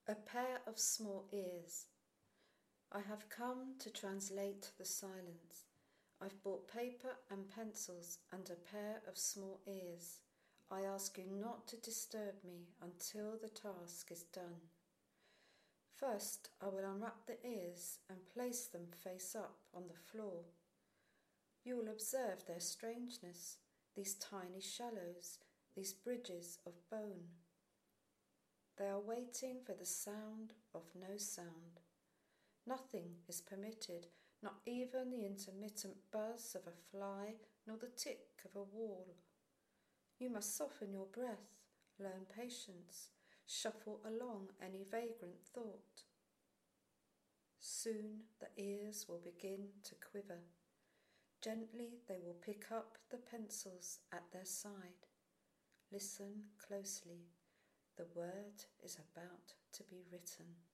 A pair of small ears. I have come to translate the silence. I've bought paper and pencils and a pair of small ears. I ask you not to disturb me until the task is done. First, I will unwrap the ears and place them face up on the floor. You will observe their strangeness, these tiny shallows, these bridges of bone. They are waiting for the sound of no sound. Nothing is permitted, not even the intermittent buzz of a fly, nor the tick of a wall. You must soften your breath, learn patience, shuffle along any vagrant thought. Soon the ears will begin to quiver. Gently they will pick up the pencils at their side. Listen closely. The word is about to be written.